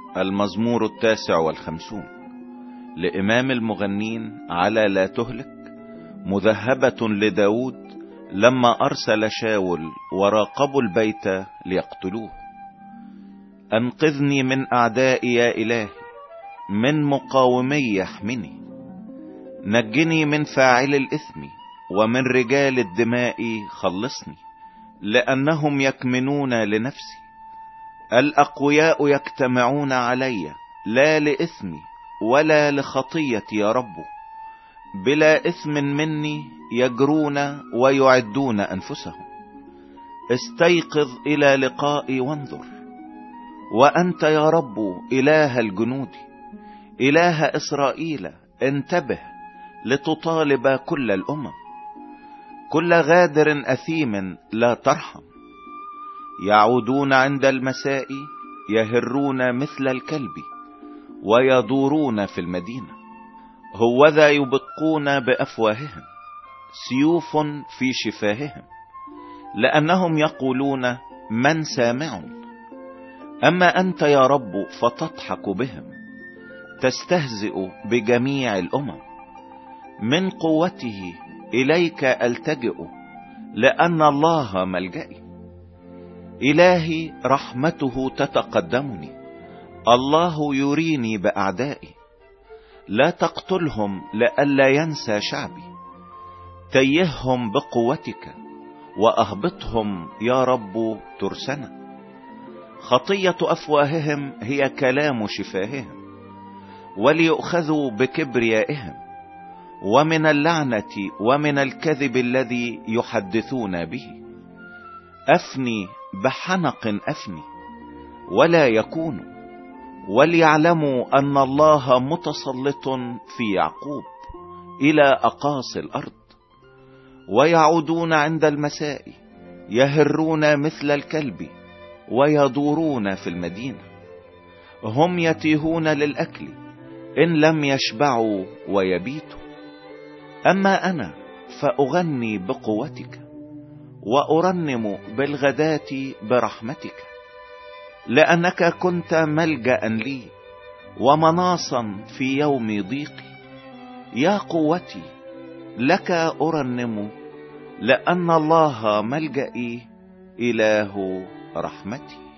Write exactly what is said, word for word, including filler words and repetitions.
المزمور التاسع والخمسون لإمام المغنين على لا تهلك، مذهبة لداود لما أرسل شاول وراقبوا البيت ليقتلوه. أنقذني من أعدائي يا إلهي، من مقاومي يحمني. نجني من فاعل الإثم ومن رجال الدماء خلصني، لأنهم يكمنون لنفسي. الأقوياء يجتمعون علي، لا لإثمي ولا لخطيتي يا رب. بلا إثم مني يجرون ويعدون أنفسهم. استيقظ إلى لقائي وانظر، وأنت يا رب إله الجنود، إله إسرائيل انتبه لتطالب كل الأمم. كل غادر أثيم لا ترحم. يعودون عند المساء، يهرون مثل الكلب ويدورون في المدينة. هوذا يبقون بأفواههم، سيوف في شفاههم، لأنهم يقولون من سامع. أما أنت يا رب فتضحك بهم، تستهزئ بجميع الأمم. من قوته إليك ألتجئ، لأن الله ملجئي. إلهي رحمته تتقدمني، الله يريني بأعدائي. لا تقتلهم لئلا ينسى شعبي. تيههم بقوتك وأهبطهم يا رب ترسنا. خطية أفواههم هي كلام شفاههم، وليؤخذوا بكبريائهم، ومن اللعنة ومن الكذب الذي يحدثون به. أفني بحنق أفني ولا يكون، وليعلموا أن الله متسلط في يعقوب إلى أقاصي الأرض. ويعودون عند المساء، يهرون مثل الكلب ويدورون في المدينة. هم يتيهون للأكل إن لم يشبعوا ويبيتوا. أما أنا فأغني بقوتك، وأرنم بالغداة برحمتك، لأنك كنت ملجأ لي ومناصا في يوم ضيقي. يا قوتي لك أرنم، لأن الله ملجئي إله رحمتي.